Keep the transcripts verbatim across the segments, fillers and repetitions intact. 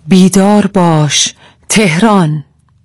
بیدار باش تهران.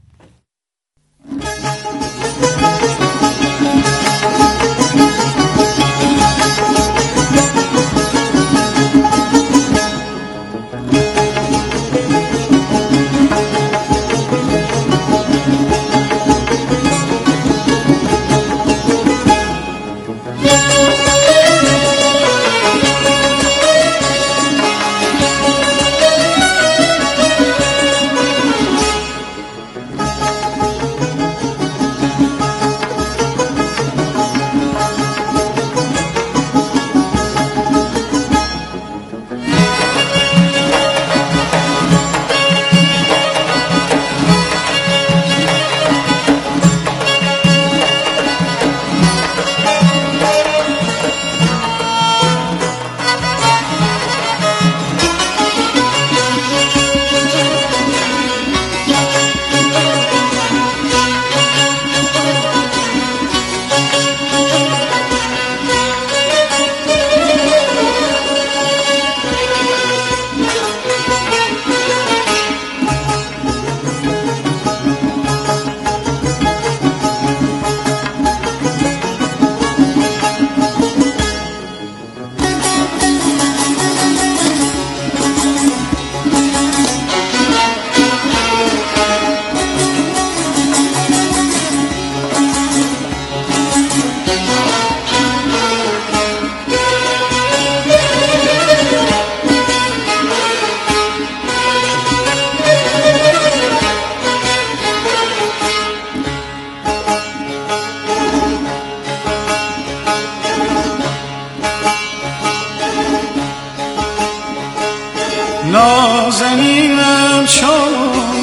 نازنینم چون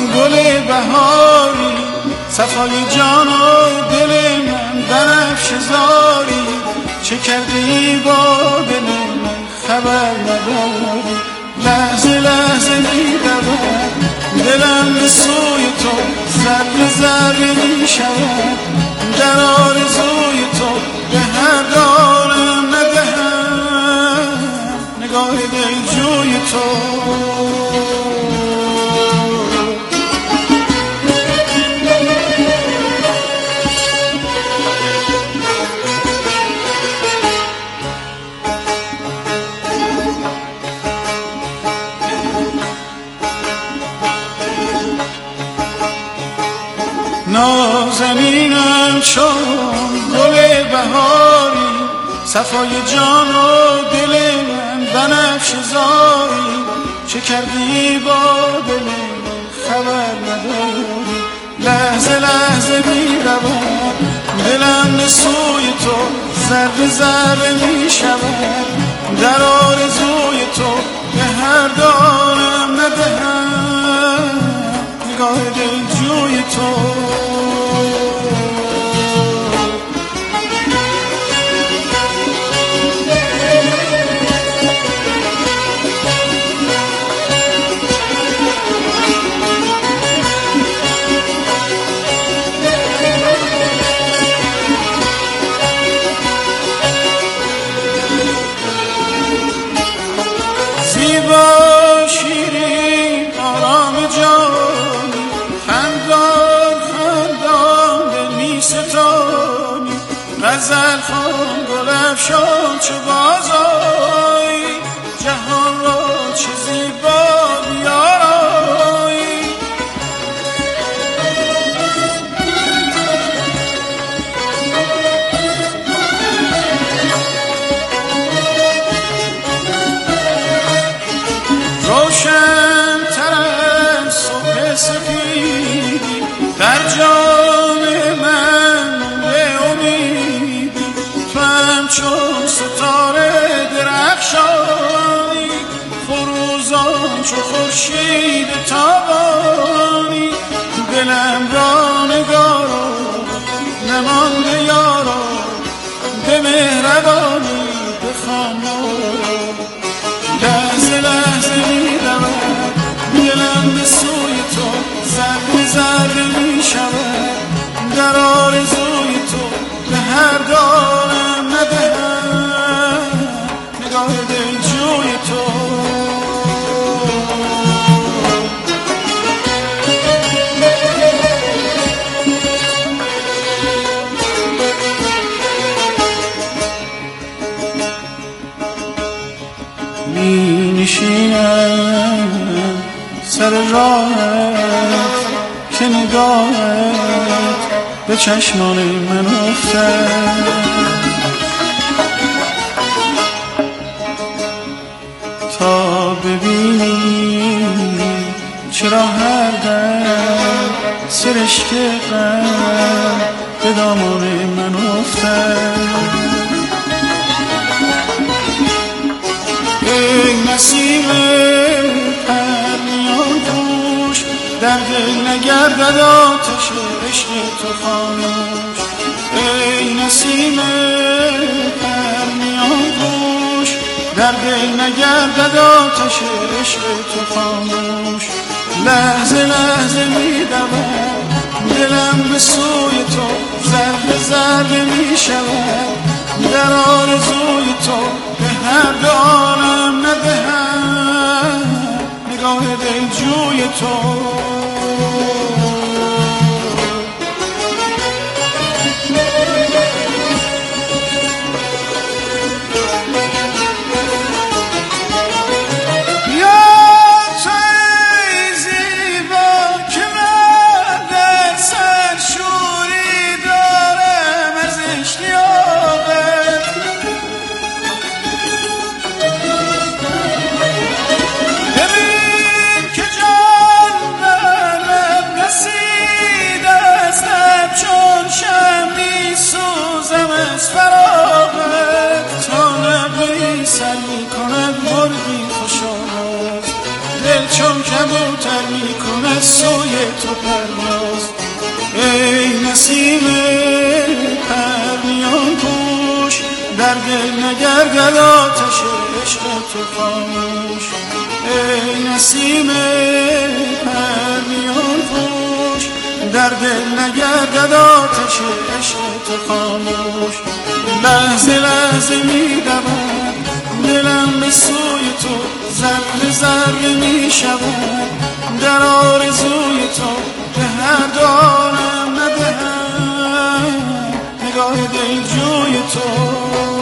گل بهاری، صفای جان و دل من بنفشه زاری. چه کردی با دل من خبر نداری، لحظه لحظه می دود دلم به سوی تو، ذره ذره می شود در آرزوی تو. به هر دارم ندهم نگاه دلجوی تو. نازنینم چون گل بهاری، صفای جان و دل من بنفشه زاری. چه کردی با دل من خبر نداری، لحظه لحظه می رود دلم به سوی تو، ذره ذره می شود در آرزوی تو. به هر دارم ندهم نگاه دلجوی تو. زیبا شیرین آرام جانی، خندان خندان دل می ستانی. غزل خوان گل افشان چو بازآیی، جهان را چه زیبا بیارایی. روشن تر از صبح سپیدی، در جان من به امیدی. تو همچون ستاره درخشانی، فروزان چو خورشید تابانی. دلم را نگارا نمانده یارا، به مهربانی بخوان لحظه لحظه می رود دلم به سوی تو، ذره ذره می شود در آرزوی تو. به هر دارم ندهم نگاه دلجوی تو. می نشینم سر راهت که نگاهت به چشمان من افتد تا ببینی چرا هر دم سرشک غم به دامان من افتد ای نسیم پرنیان پوش در دل نگردد آتش عشق تو خاموش ای نسیم پرنیان پوش در دل نگردد آتش عشق تو خاموش لحظه لحظه می دود دلم به سوی تو ذره ذره می شود در آرزوی تو به هر دو عالم ندهم نگاه دلجوی تو چون کبوتر می کند سوی تو پرواز ای نسیم پرنیان پوش در دل نگردد آتش عشق تو خاموش ای نسیم پرنیان پوش در دل نگردد آتش عشق تو خاموش لحظه لحظه می دود دلم به سوی تو ذره ذره می شود در آرزوی تو به هر دو عالم ندهم نگاه دلجوی تو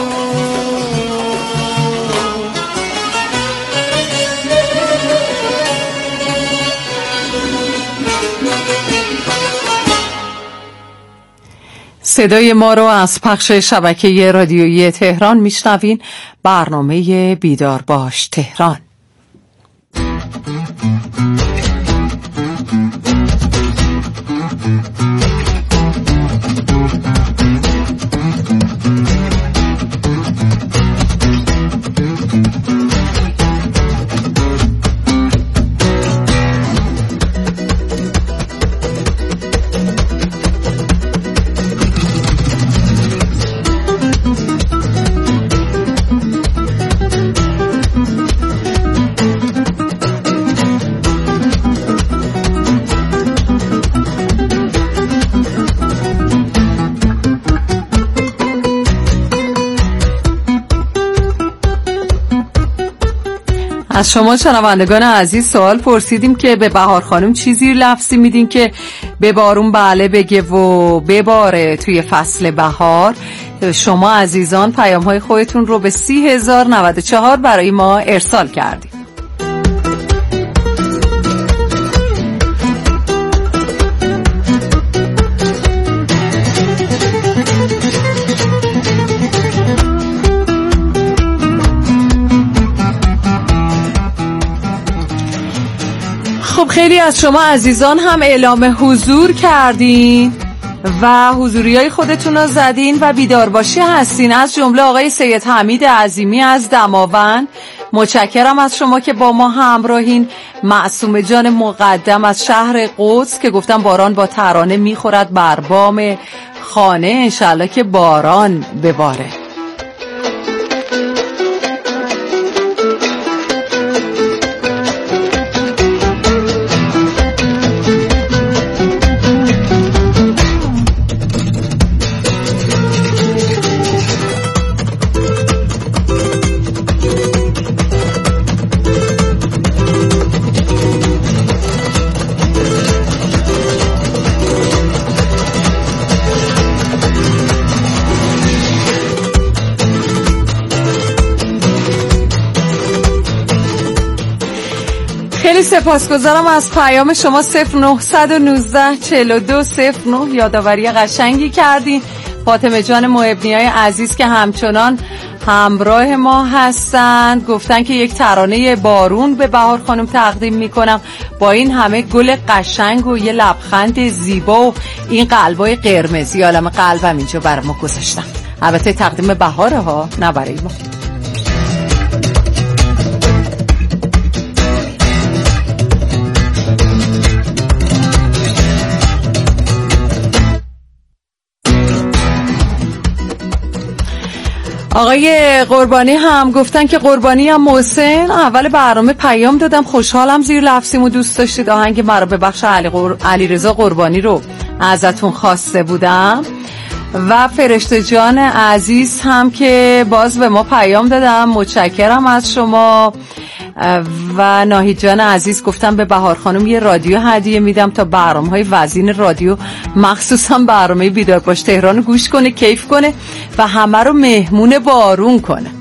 صدای ما رو از پخش شبکه رادیویی تهران میشنوین. برنامه بیدار باش تهران. از شما شنوندگان عزیز سوال پرسیدیم که به بهار خانم چی زیر لفظی میدین که به بارون بله بگه و بباره توی فصل بهار. شما عزیزان پیام های خودتون رو به سی هزار نود و چهار برای ما ارسال کردید. خب خیلی از شما عزیزان هم اعلام حضور کردین و حضوریای خودتون رو زدین و بیدارباشی هستین، از جمله آقای سید حمید عظیمی از دماوند. متشکرم از شما که با ما همراهین. معصومه جان مقدم از شهر قدس که گفتم باران با ترانه میخورد بر بام خانه، انشالله که باران بباره. خیلی سپاسگزارم از پیام شما. صفر نهصد و نوزده چهل و دو صفر نه یادآوری قشنگی کردین. فاطمه جان محبنیای عزیز که همچنان همراه ما هستن گفتن که یک ترانه بارون به بهار خانم تقدیم میکنم. با این همه گل قشنگ و یه لبخند زیبا و این قلبای قرمزی، عالم قلبم اینجا برای ما گذاشتن. البته تقدیم بهاره ها، نه برای ما. آقای قربانی هم گفتن که قربانی هم محسن اول برنامه پیام دادم، خوشحالم زیر لفظیمو دوست داشتید. آهنگ مرا به بخش علی, قر... علی رضا قربانی رو ازتون خواسته بودم. و فرشته جان عزیز هم که باز به ما پیام دادم، متشکرم از شما. و ناهید جان عزیز گفتم به بهار خانم یه رادیو هدیه میدم تا برنامه‌های وزین رادیو مخصوصا برنامه بیدار باش تهران گوش کنه، کیف کنه و همه رو مهمون بارون کنه.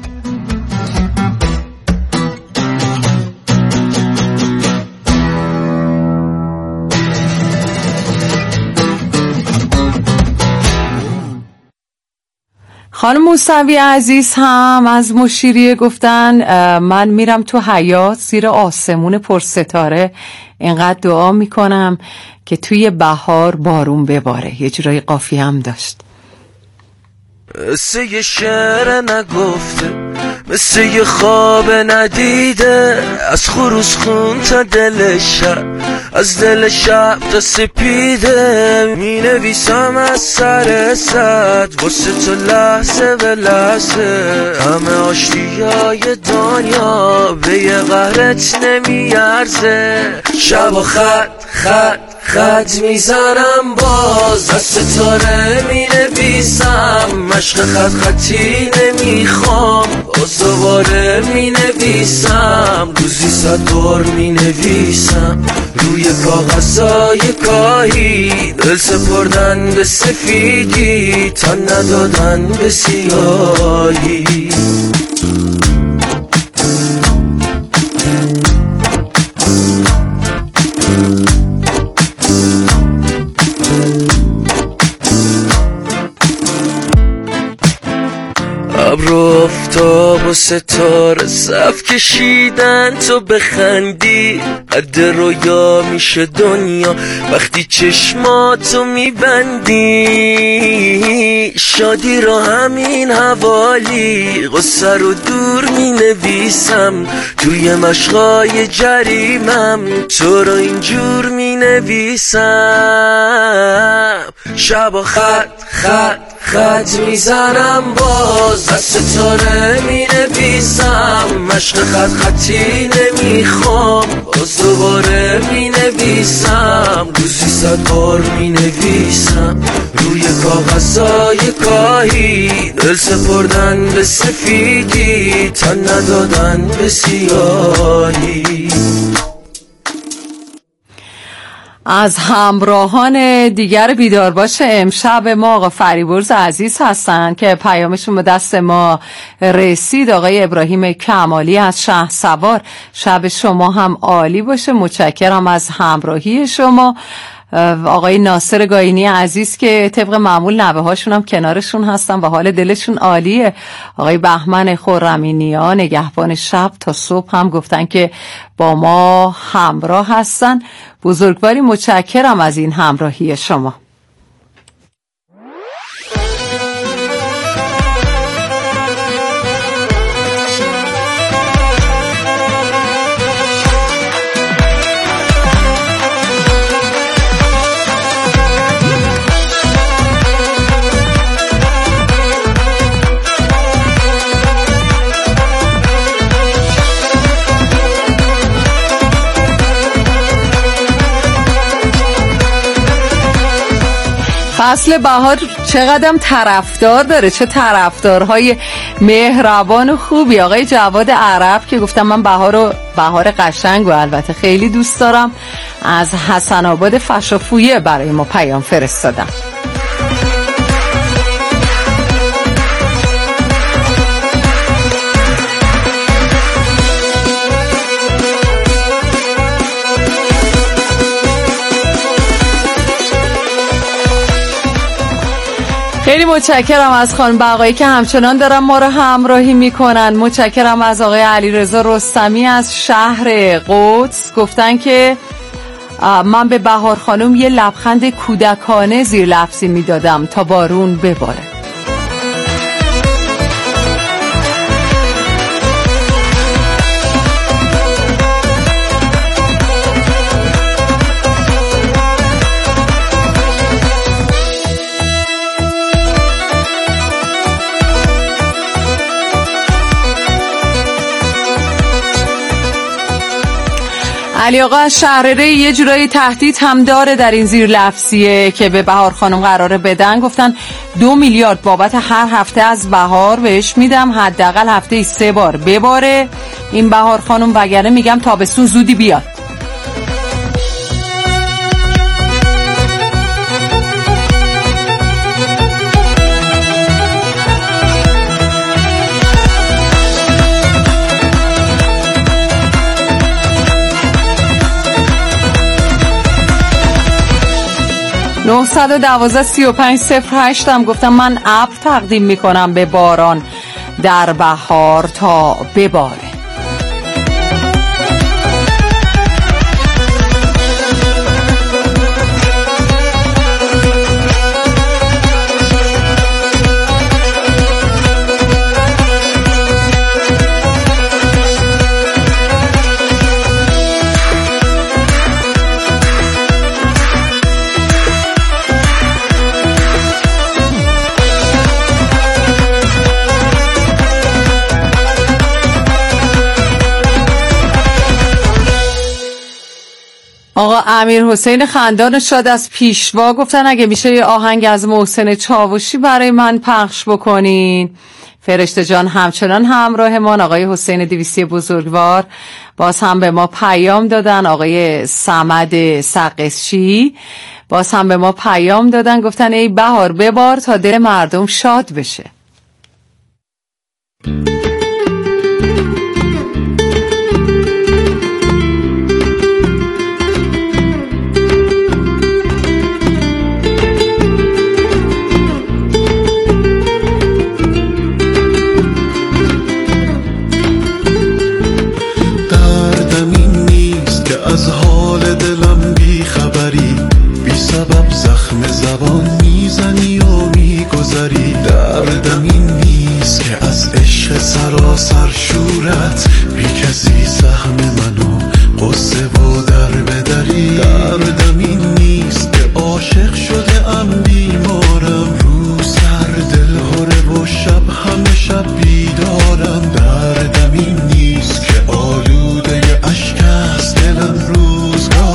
خانم موسوی عزیز هم از مشیریه گفتن من میرم تو حیاط زیر آسمون پرستاره اینقدر دعا میکنم که توی بهار بارون بباره. یه جورای قافیه هم داشت. مثل یه شعر نگفته، مثل یه خواب ندیده، از خروس خون تا دل شب، از دل شب تا سپیده، می نویسم از سر صد واسه تو لحظه به لحظه. همه آشتیای دنیا به یه قهرت نمیارزه. شب و خط خط خط میزنم باز، از ستاره می نویسم، مشق خط خطی نمیخوام، باز دوباره می نویسم، روزی صد بار می نویسم، روی کاغذای کاهی، دل سپردن به سفیدی، تن ندادن به سیاهی. ابر و آفتاب و ستاره صف کشیدن تو بخندی، قد رویا میشه دنیا وقتی چشماتو میبندی. شادی رو همین حوالی، غصه رو دور مینویسم، توی مشقای جریمم تو رو اینجور مینویسم. شب و خط خط خط میزنم باز، از ستاره می نویسم، مشق خط خطی نمیخوام، باز دوباره می نویسم، روزی صد بار می نویسم، روی کاغذای کاهی، دل سپردن به سفیدی، تن ندادن به سیاهی. از همراهان دیگر بیدار باشه امشب ما آقا فریبرز عزیز هستن که پیامشون به دست ما رسید. آقای ابراهیم کمالی از شهرسوار، شب شما هم عالی باشه، متشکرم از همراهی شما. آقای ناصر گاینی عزیز که طبق معمول نوه هاشون هم کنارشون هستن و حال دلشون عالیه. آقای بهمن خرمینیا نگهبان شب تا صبح هم گفتن که با ما همراه هستن. بزرگواری متشکرم از این همراهی شما. فصل بهار چقدر طرفدار داره، چه طرفدارهای مهربان و خوبی. آقای جواد عرب که گفتم من بهار و بهار قشنگ و البته خیلی دوست دارم، از حسن آباد فشافویه برای ما پیام فرستادم. متشکرم از خانم بقایی که همچنان دارن ما رو همراهی میکنن. متشکرم از آقای علیرضا رستمی از شهر قدس، گفتن که من به بهار خانم یه لبخند کودکانه زیر لفظی میدادم تا بارون بباره. علی آقا از شهرره یه جورایی تهدید هم داره در این زیر لفظیه که به بهار خانم قراره بدن. گفتن دو میلیارد بابت هر هفته از بهار بهش میدم، حداقل هفته سه بار بباره این بهار خانم، وگرنه میگم تابستون زودی بیاد. نه یک دو سه و پنج صفر هشت هم گفتم من ابر تقدیم میکنم به باران در بهار تا بباره. آقا امیر حسین خندان شاد از پیشوا گفتن اگه میشه یه آهنگ از محسن چاوشی برای من پخش بکنین. فرشته جان همچنان همراهمان. آقای حسین دویستی بزرگوار باز هم به ما پیام دادن. آقای صمد سقشی باز هم به ما پیام دادن، گفتن ای بهار ببار تا دل مردم شاد بشه. دردم این نیست که از عشق سراسر شورت بی کسی سهم منو قصه و در بدری. دردم این نیست که عاشق شده ام بیمارم، رو سر دل هره و شب همه شب بیدارم. دردم این نیست که آلوده اشک است دلم روزگار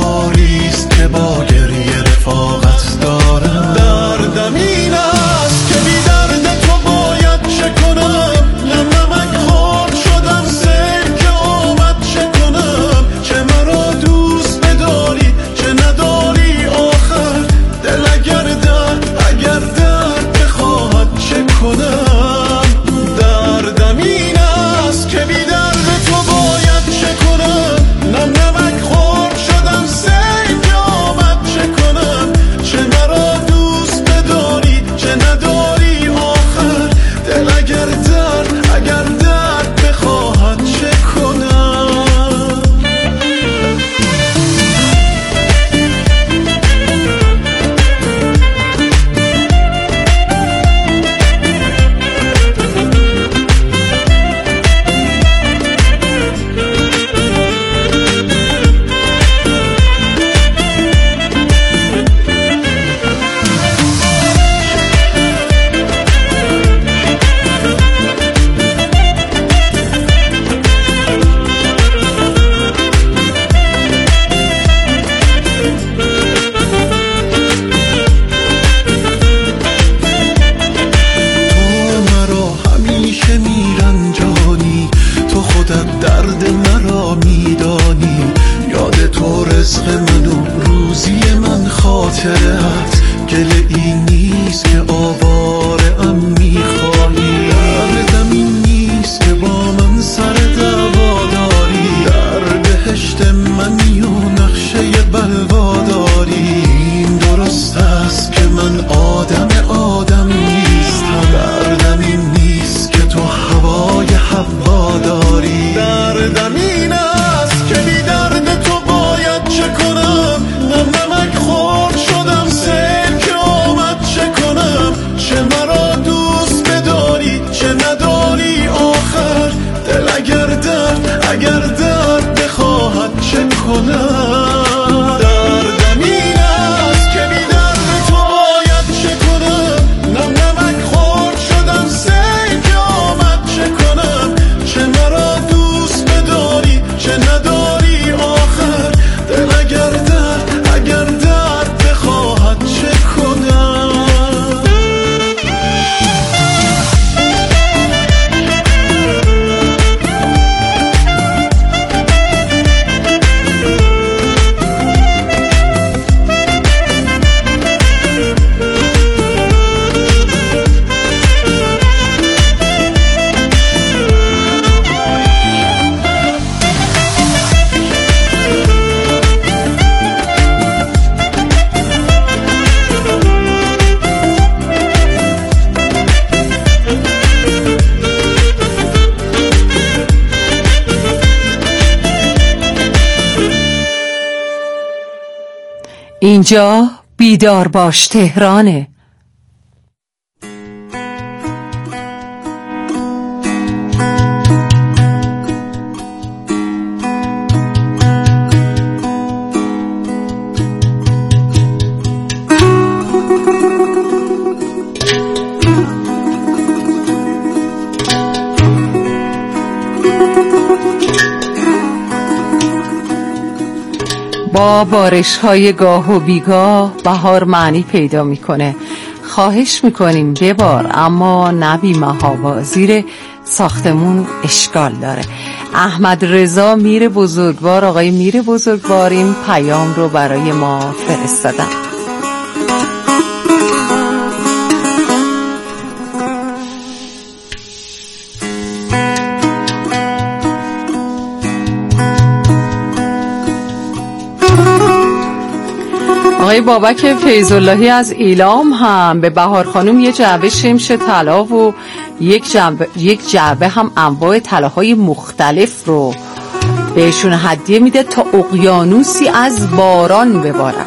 اینجا بیدار باش تهرانه. با بارش های گاه و بیگاه بهار معنی پیدا میکنه. خواهش میکنیم ببار، اما نبی محابا، زیر ساختمون اشکال داره. احمد رضا میر بزرگوار، آقای میر بزرگوار این پیام رو برای ما فرستادن. آقای بابک فیض‌اللهی از ایلام هم به بهار خانم یه جعبه شمش طلا و یک جعبه, یک جعبه هم انواع طلاهای مختلف رو بهشون هدیه میده تا اقیانوسی از باران ببارن.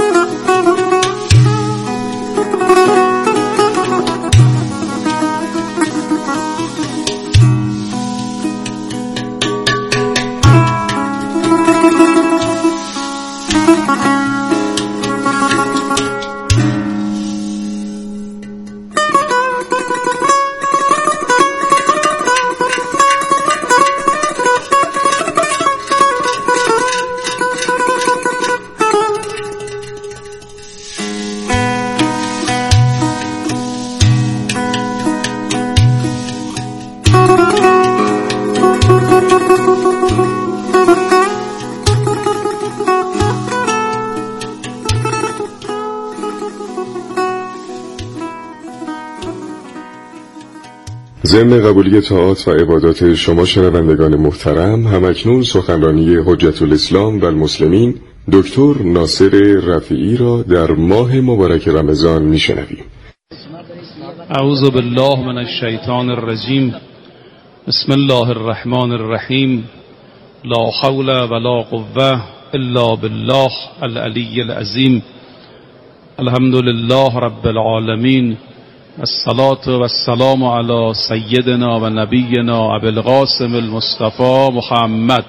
ضمن قبولی طاعات و عبادات شما شنوندگان محترم، همکنون سخنرانی حجت الاسلام و المسلمین دکتر ناصر رفیعی را در ماه مبارک رمضان میشنویم. اعوذ بالله من الشیطان الرجیم. بسم الله الرحمن الرحیم. لا حول ولا قوة الا بالله العلی العظیم. الحمد لله رب العالمین. الصلاة والسلام على سيدنا و نبینا ابی القاسم المصطفى محمد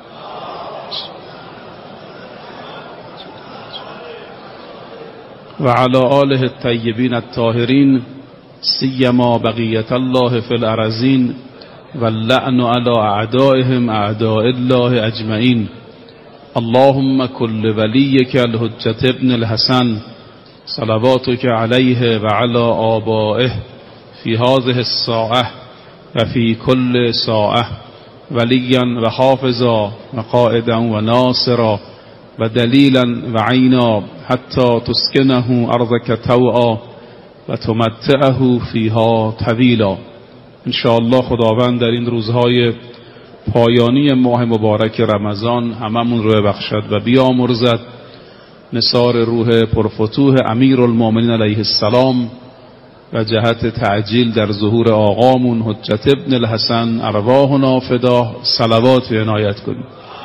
و على آله الطیبین الطاهرین سیما بقیة الله فی الارضین و اللعن على اعدائهم اعداء الله اجمعین. اللهم كل وليك الحجة ابن الحسن صلواتك عليه وعلى آبائه في هذه الساعة وفي كل ساعة وليا وحافظا وقائدا وناصرا ودليلا وعينا حتى تسكنه أرضك توعا وتمتعه فيها طويلا. ان شاء الله خداوند در این روزهای پایانی ماه مبارک رمضان هممون رو ببخشد و بیامرزد نثار روح پرفتوح امیرالمومنین علیه السلام و جهت تعجیل در ظهور آقامون حجت ابن الحسن ارواحنا فداه صلوات و عنایت کنیم.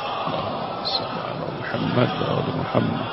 محمد و آل محمد.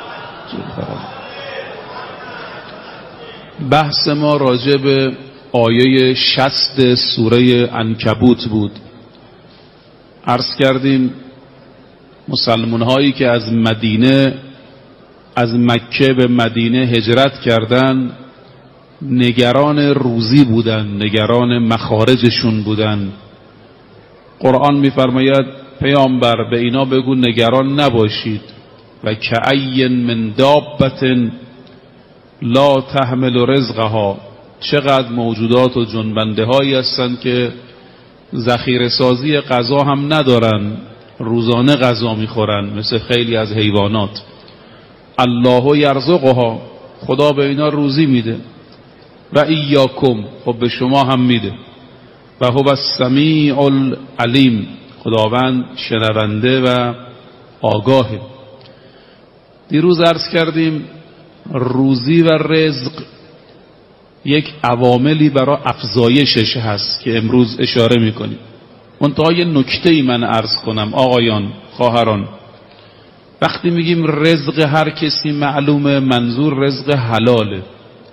بحث ما راجع به آیه شصت سوره عنکبوت بود. عرض کردیم مسلمان هایی که از مدینه از مکه به مدینه هجرت کردن نگران روزی بودن، نگران مخارجشون بودن. قرآن می‌فرماید پیامبر به اینا بگو نگران نباشید و کأی من دابة لا تحمل رزقها. چقدر موجودات و جنبنده هایی هستند که ذخیره سازی غذا هم ندارن، روزانه غذا میخورن مثل خیلی از حیوانات. الله یرزقها، خدا به اینا روزی میده. و ایاکم، خب به شما هم میده. و هو السمیع العلیم، خداوند شنونده و آگاهه. دیروز عرض کردیم روزی و رزق یک عواملی برای افزایشش هست که امروز اشاره میکنیم. منتها یه نکته‌ای من عرض کنم آقایان، خواهران، وقتی میگیم رزق هر کسی معلومه، منظور رزق حلاله.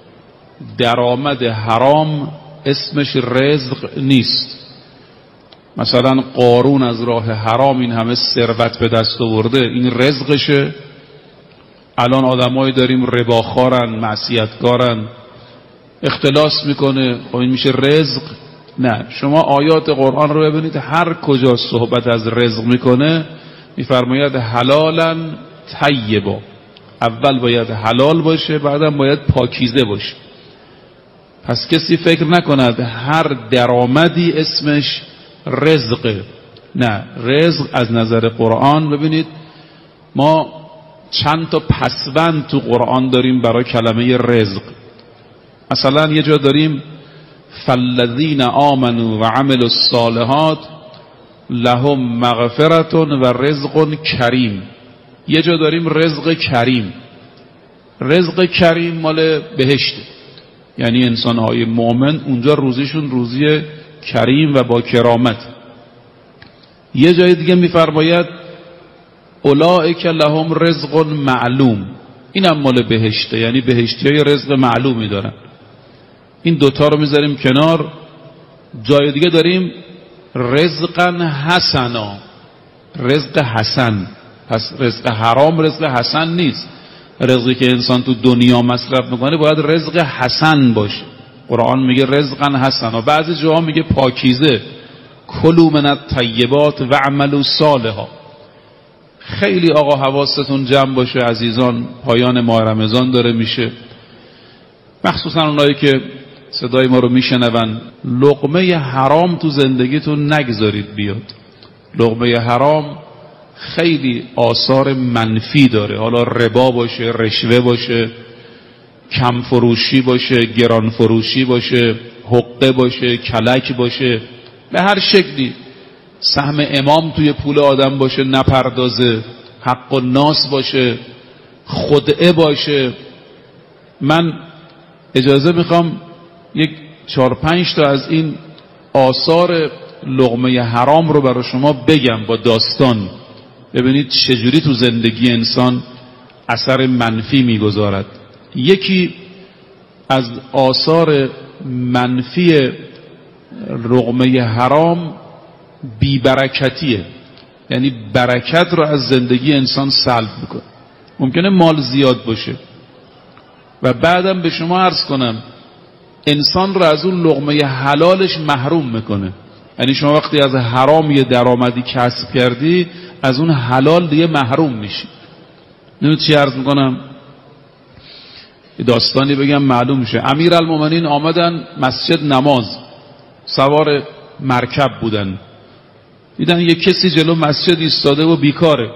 درآمد حرام اسمش رزق نیست. مثلا قارون از راه حرام این همه ثروت به دست آورده، این رزقشه؟ الان آدمایی داریم رباخارن، معصیتکارن، اختلاس میکنه، خب این میشه رزق؟ نه. شما آیات قرآن رو ببینید، هر کجا صحبت از رزق میکنه میفرماید حلالا طیبا. اول باید حلال باشه، بعدم باید پاکیزه باشه. پس کسی فکر نکند هر درآمدی اسمش رزقه. نه، رزق از نظر قرآن، ببینید ما چند تا پسوند تو قرآن داریم برای کلمه رزق. مثلا یه جا داریم فالذین آمنوا و عملوا الصالحات لهم مغفرة و رزق کریم. یه جا داریم رزق کریم. رزق کریم مال بهشته، یعنی انسان‌های مؤمن اونجا روزیشون روزی کریم و با کرامت. یه جای دیگه میفرماید اولئک لهم رزق معلوم، اینم مال بهشته، یعنی بهشتیای رزق معلومی دارن. این دوتا رو میذاریم کنار. جای دیگه داریم رزقا حسنا، رزق حسن. پس رزق حرام رزق حسن نیست. رزقی که انسان تو دنیا مصرف میکنه باید رزق حسن باشه. قرآن میگه رزقا حسنا، بعضی جاها میگه پاکیزه، کلوا من الطیبات و اعملوا صالحا. خیلی آقا حواستون جمع باشه عزیزان، پایان ماه رمضان داره میشه، مخصوصا اونایی که صدای ما رو میشنون، لقمه حرام تو زندگیتون نگذارید بیاد. لقمه حرام خیلی آثار منفی داره، حالا ربا باشه، رشوه باشه، کم فروشی باشه، گران فروشی باشه، حقه باشه، کلک باشه، به هر شکلی. سهم امام توی پول آدم باشه نپردازه، حق الناس باشه، خدعه باشه. من اجازه میخوام یک چهار پنج تا از این آثار لقمه حرام رو برای شما بگم با داستان، ببینید چجوری تو زندگی انسان اثر منفی میگذارد. یکی از آثار منفی لقمه حرام بی‌برکتیه، یعنی برکت رو از زندگی انسان سلب میکنه. ممکنه مال زیاد باشه و بعدم به شما عرض کنم انسان رو از اون لقمه حلالش محروم میکنه. یعنی شما وقتی از حرام یه درآمدی کسب کردی، از اون حلال دیگه محروم میشی. نمیدونم چی عرض میکنم، داستانی بگم معلوم میشه. امیرالمومنین آمدن مسجد نماز، سوار مرکب بودن، دیدن یه کسی جلو مسجد ایستاده و بیکاره.